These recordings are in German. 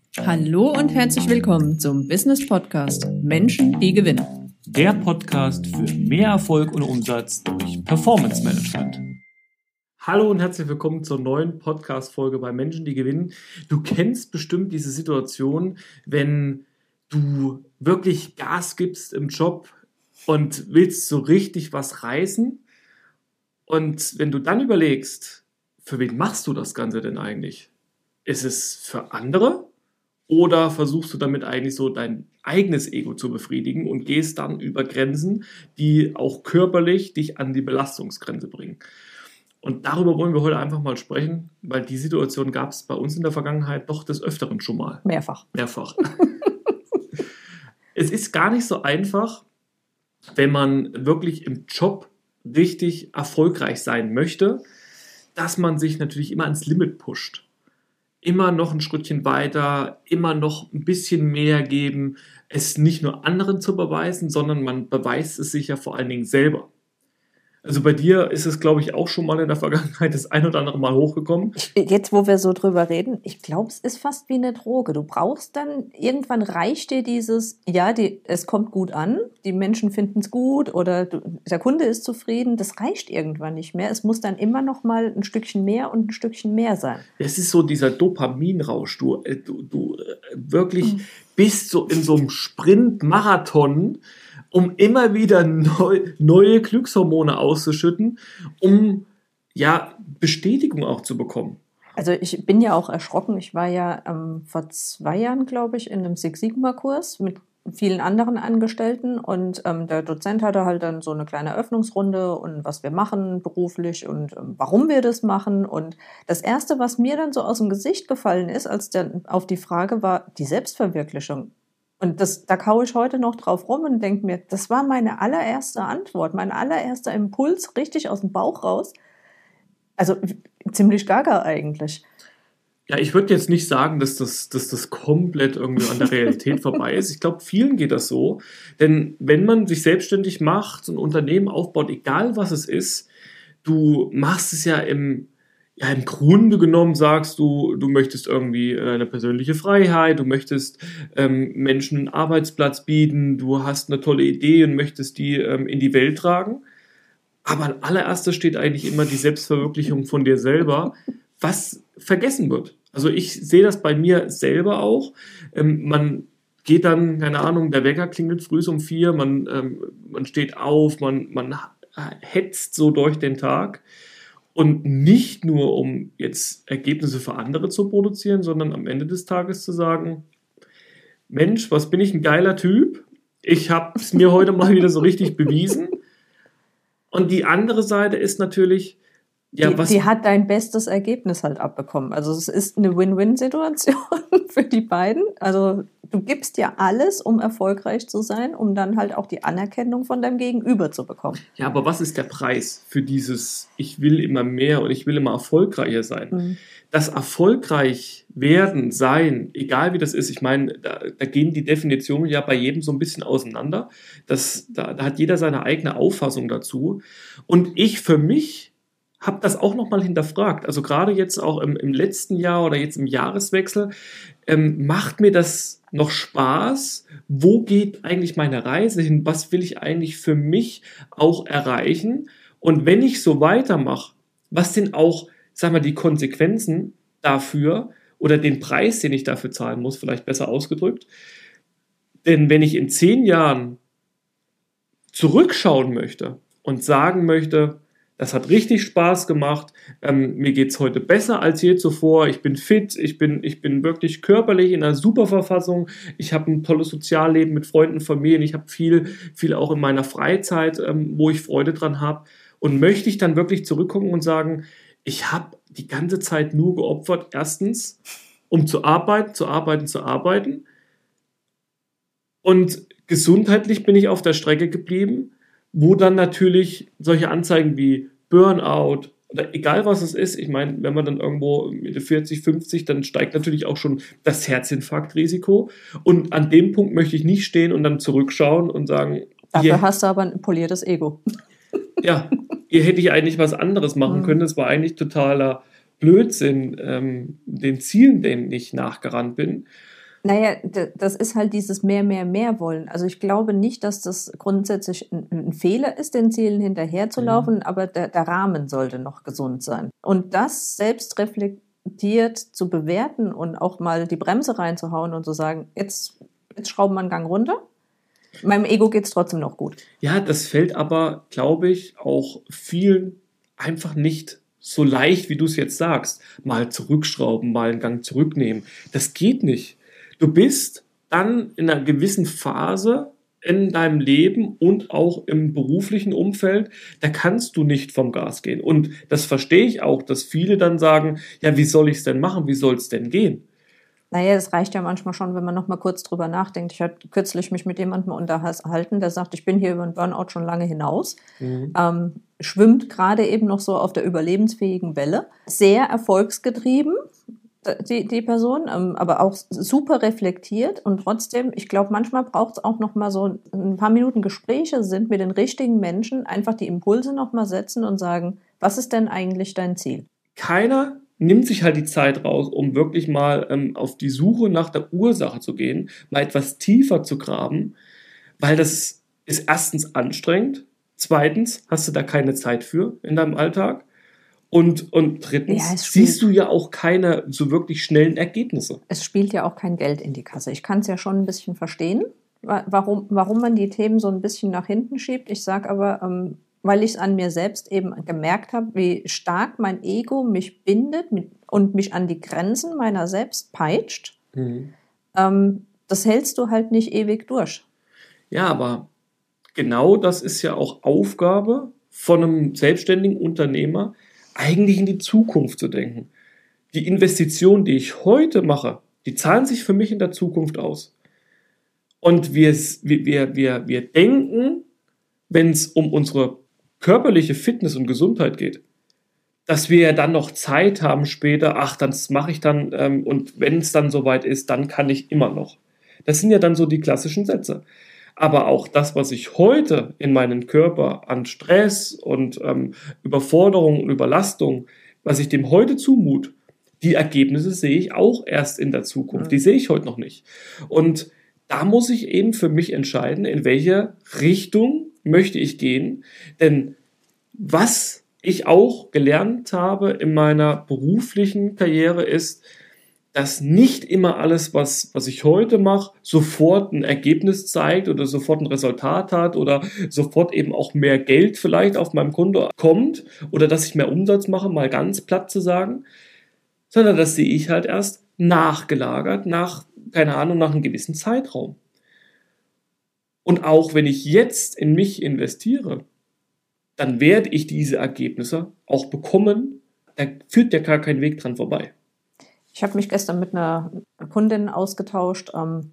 Hallo und herzlich willkommen zum Business Podcast Menschen, die gewinnen. Der Podcast für mehr Erfolg und Umsatz durch Performance Management. Hallo und herzlich willkommen zur neuen Podcast-Folge bei Menschen, die gewinnen. Du kennst bestimmt diese Situation, wenn du wirklich Gas gibst im Job und willst so richtig was reißen. Und wenn du dann überlegst, für wen machst du das Ganze denn eigentlich? Ist es für andere? Oder versuchst du damit eigentlich so dein eigenes Ego zu befriedigen und gehst dann über Grenzen, die auch körperlich dich an die Belastungsgrenze bringen? Und darüber wollen wir heute einfach mal sprechen, weil die Situation gab es bei uns in der Vergangenheit doch des Öfteren schon mal. Mehrfach. Es ist gar nicht so einfach, wenn man wirklich im Job richtig erfolgreich sein möchte, dass man sich natürlich immer ans Limit pusht. Immer noch ein Schrittchen weiter, immer noch ein bisschen mehr geben, es nicht nur anderen zu beweisen, sondern man beweist es sich ja vor allen Dingen selber. Also bei dir ist es, glaube ich, auch schon mal in der Vergangenheit das ein oder andere Mal hochgekommen. Jetzt, wo wir so drüber reden, ich glaube, es ist fast wie eine Droge. Du brauchst dann, irgendwann reicht dir dieses, es kommt gut an, die Menschen finden es gut oder der Kunde ist zufrieden. Das reicht irgendwann nicht mehr. Es muss dann immer noch mal ein Stückchen mehr und ein Stückchen mehr sein. Es ist so dieser Dopaminrausch. Du wirklich bist so in so einem Sprint-Marathon, um immer wieder neue Glückshormone auszuschütten, um Bestätigung auch zu bekommen. Also ich bin ja auch erschrocken. Ich war ja vor 2 Jahren, glaube ich, in einem Six Sigma-Kurs mit vielen anderen Angestellten und der Dozent hatte halt dann so eine kleine Eröffnungsrunde und was wir machen beruflich und warum wir das machen. Und das Erste, was mir dann so aus dem Gesicht gefallen ist, als dann auf die Frage war, die Selbstverwirklichung. Und da kaue ich heute noch drauf rum und denke mir, das war meine allererste Antwort, mein allererster Impuls, richtig aus dem Bauch raus. Also ziemlich gaga eigentlich. Ja, ich würde jetzt nicht sagen, dass das komplett irgendwie an der Realität vorbei ist. Ich glaube, vielen geht das so. Denn wenn man sich selbstständig macht, ein Unternehmen aufbaut, egal was es ist, du machst es ja im Grunde genommen sagst du möchtest irgendwie eine persönliche Freiheit, du möchtest Menschen einen Arbeitsplatz bieten, du hast eine tolle Idee und möchtest die in die Welt tragen. Aber an allererster steht eigentlich immer die Selbstverwirklichung von dir selber, was vergessen wird. Also ich sehe das bei mir selber auch. Man geht dann, keine Ahnung, der Wecker klingelt früh um 4, man steht auf, man hetzt so durch den Tag. Und nicht nur, um jetzt Ergebnisse für andere zu produzieren, sondern am Ende des Tages zu sagen, Mensch, was bin ich ein geiler Typ? Ich habe es mir heute mal wieder so richtig bewiesen. Und die andere Seite ist natürlich, die hat dein bestes Ergebnis halt abbekommen. Also es ist eine Win-Win-Situation für die beiden. Also du gibst ja alles, um erfolgreich zu sein, um dann halt auch die Anerkennung von deinem Gegenüber zu bekommen. Ja, aber was ist der Preis für dieses, ich will immer mehr und ich will immer erfolgreicher sein? Mhm. Das erfolgreich werden, sein, egal wie das ist, ich meine, da gehen die Definitionen ja bei jedem so ein bisschen auseinander. Da hat jeder seine eigene Auffassung dazu. Und ich für mich habe das auch nochmal hinterfragt. Also gerade jetzt auch im letzten Jahr oder jetzt im Jahreswechsel, macht mir das noch Spaß? Wo geht eigentlich meine Reise hin? Was will ich eigentlich für mich auch erreichen? Und wenn ich so weitermache, was sind auch, sag mal, die Konsequenzen dafür oder den Preis, den ich dafür zahlen muss, vielleicht besser ausgedrückt? Denn wenn ich in 10 Jahren zurückschauen möchte und sagen möchte, das hat richtig Spaß gemacht. Mir geht es heute besser als je zuvor. Ich bin fit, ich bin wirklich körperlich in einer super Verfassung. Ich habe ein tolles Sozialleben mit Freunden, Familien. Ich habe viel auch in meiner Freizeit, wo ich Freude dran habe. Und möchte ich dann wirklich zurückgucken und sagen, ich habe die ganze Zeit nur geopfert, erstens, um zu arbeiten. Und gesundheitlich bin ich auf der Strecke geblieben, wo dann natürlich solche Anzeigen wie Burnout oder egal was es ist, ich meine, wenn man dann irgendwo Mitte 40, 50, dann steigt natürlich auch schon das Herzinfarktrisiko und an dem Punkt möchte ich nicht stehen und dann zurückschauen und sagen, dafür hast du aber ein poliertes Ego. Ja, hier hätte ich eigentlich was anderes machen können, das war eigentlich totaler Blödsinn, den Zielen, denen ich nachgerannt bin. Naja, das ist halt dieses mehr, mehr, mehr wollen. Also ich glaube nicht, dass das grundsätzlich ein Fehler ist, den Zielen hinterherzulaufen, aber der Rahmen sollte noch gesund sein. Und das selbst reflektiert zu bewerten und auch mal die Bremse reinzuhauen und zu sagen, jetzt schrauben wir einen Gang runter. Meinem Ego geht es trotzdem noch gut. Ja, das fällt aber, glaube ich, auch vielen einfach nicht so leicht, wie du es jetzt sagst. Mal zurückschrauben, mal einen Gang zurücknehmen. Das geht nicht. Du bist dann in einer gewissen Phase in deinem Leben und auch im beruflichen Umfeld, da kannst du nicht vom Gas gehen. Und das verstehe ich auch, dass viele dann sagen, ja, wie soll ich es denn machen? Wie soll es denn gehen? Naja, das reicht ja manchmal schon, wenn man noch mal kurz drüber nachdenkt. Ich hatte kürzlich mich mit jemandem unterhalten, der sagt, ich bin hier über den Burnout schon lange hinaus, schwimmt gerade eben noch so auf der überlebensfähigen Welle, sehr erfolgsgetrieben, die Person, aber auch super reflektiert und trotzdem, ich glaube, manchmal braucht es auch noch mal so ein paar Minuten Gespräche sind mit den richtigen Menschen, einfach die Impulse noch mal setzen und sagen, was ist denn eigentlich dein Ziel? Keiner nimmt sich halt die Zeit raus, um wirklich mal auf die Suche nach der Ursache zu gehen, mal etwas tiefer zu graben, weil das ist erstens anstrengend, zweitens hast du da keine Zeit für in deinem Alltag und drittens Ja, siehst du ja auch keine so wirklich schnellen Ergebnisse. Es spielt ja auch kein Geld in die Kasse. Ich kann es ja schon ein bisschen verstehen, warum man die Themen so ein bisschen nach hinten schiebt. Ich sage aber, weil ich es an mir selbst eben gemerkt habe, wie stark mein Ego mich bindet und mich an die Grenzen meiner selbst peitscht. Das hältst du halt nicht ewig durch. Ja, aber genau das ist ja auch Aufgabe von einem selbstständigen Unternehmer, eigentlich in die Zukunft zu denken. Die Investitionen, die ich heute mache, die zahlen sich für mich in der Zukunft aus. Und wir denken, wenn es um unsere körperliche Fitness und Gesundheit geht, dass wir ja dann noch Zeit haben später, ach, das mache ich dann und wenn es dann soweit ist, dann kann ich immer noch. Das sind ja dann so die klassischen Sätze. Aber auch das, was ich heute in meinen Körper an Stress und Überforderung und Überlastung, was ich dem heute zumute, die Ergebnisse sehe ich auch erst in der Zukunft. Die sehe ich heute noch nicht. Und da muss ich eben für mich entscheiden, in welche Richtung möchte ich gehen. Denn was ich auch gelernt habe in meiner beruflichen Karriere ist, dass nicht immer alles, was ich heute mache, sofort ein Ergebnis zeigt oder sofort ein Resultat hat oder sofort eben auch mehr Geld vielleicht auf meinem Konto kommt oder dass ich mehr Umsatz mache, mal ganz platt zu sagen, sondern das sehe ich halt erst nachgelagert, nach einem gewissen Zeitraum. Und auch wenn ich jetzt in mich investiere, dann werde ich diese Ergebnisse auch bekommen. Da führt ja gar kein Weg dran vorbei. Ich habe mich gestern mit einer Kundin ausgetauscht,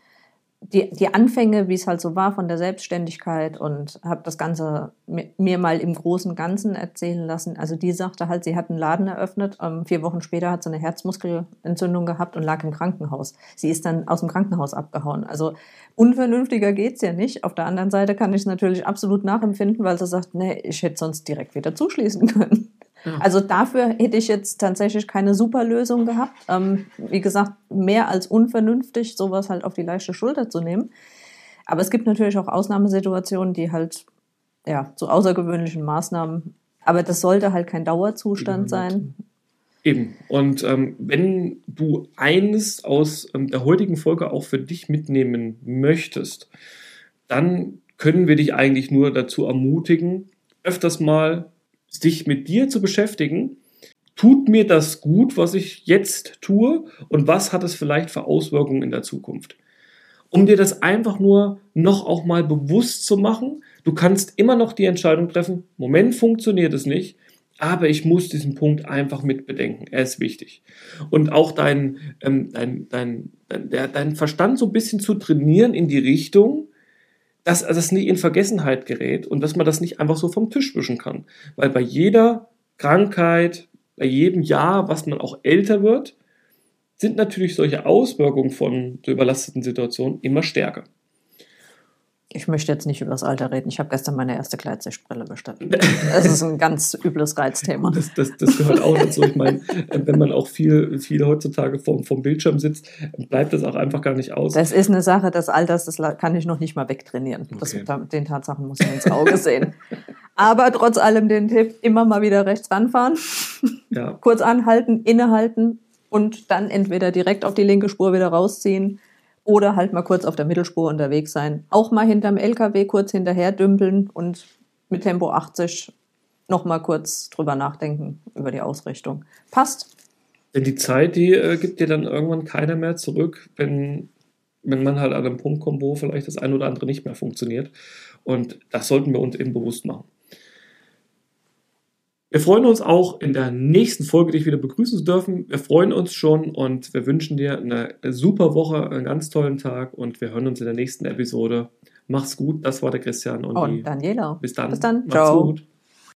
die Anfänge, wie es halt so war von der Selbstständigkeit und habe das Ganze mir mal im großen Ganzen erzählen lassen. Also die sagte halt, sie hat einen Laden eröffnet, 4 Wochen später hat sie eine Herzmuskelentzündung gehabt und lag im Krankenhaus. Sie ist dann aus dem Krankenhaus abgehauen. Also unvernünftiger geht's ja nicht. Auf der anderen Seite kann ich es natürlich absolut nachempfinden, weil sie sagt, nee, ich hätte sonst direkt wieder zuschließen können. Ja. Also dafür hätte ich jetzt tatsächlich keine super Lösung gehabt. Wie gesagt, mehr als unvernünftig, sowas halt auf die leichte Schulter zu nehmen. Aber es gibt natürlich auch Ausnahmesituationen, die halt ja zu außergewöhnlichen Maßnahmen, aber das sollte halt kein Dauerzustand sein. Eben. Und wenn du eines aus der heutigen Folge auch für dich mitnehmen möchtest, dann können wir dich eigentlich nur dazu ermutigen, öfters mal sich mit dir zu beschäftigen. Tut mir das gut, was ich jetzt tue? Und was hat es vielleicht für Auswirkungen in der Zukunft? Um dir das einfach nur noch auch mal bewusst zu machen, du kannst immer noch die Entscheidung treffen, im Moment funktioniert es nicht, aber ich muss diesen Punkt einfach mit bedenken. Er ist wichtig. Und auch deinen Verstand so ein bisschen zu trainieren in die Richtung, dass das nicht in Vergessenheit gerät und dass man das nicht einfach so vom Tisch wischen kann. Weil bei jeder Krankheit, bei jedem Jahr, was man auch älter wird, sind natürlich solche Auswirkungen von der überlasteten Situation immer stärker. Ich möchte jetzt nicht über das Alter reden. Ich habe gestern meine erste Gleitsichtbrille bestellt. Das ist ein ganz übles Reizthema. Das gehört auch dazu. Ich meine, wenn man auch viel heutzutage vom Bildschirm sitzt, bleibt das auch einfach gar nicht aus. Das ist eine Sache des Alters, das kann ich noch nicht mal wegtrainieren. Okay. Den Tatsachen muss man ins Auge sehen. Aber trotz allem den Tipp, immer mal wieder rechts ranfahren, Ja. kurz anhalten, innehalten und dann entweder direkt auf die linke Spur wieder rausziehen oder halt mal kurz auf der Mittelspur unterwegs sein. Auch mal hinterm LKW kurz hinterher dümpeln und mit Tempo 80 noch mal kurz drüber nachdenken über die Ausrichtung. Passt. Denn die Zeit, die gibt dir dann irgendwann keiner mehr zurück, wenn man halt an einem Punkt kommt, wo vielleicht das ein oder andere nicht mehr funktioniert. Und das sollten wir uns eben bewusst machen. Wir freuen uns auch in der nächsten Folge, dich wieder begrüßen zu dürfen. Wir freuen uns schon und wir wünschen dir eine super Woche, einen ganz tollen Tag und wir hören uns in der nächsten Episode. Mach's gut, das war der Christian und Daniela. Bis dann. Bis dann. Macht's Ciao. gut.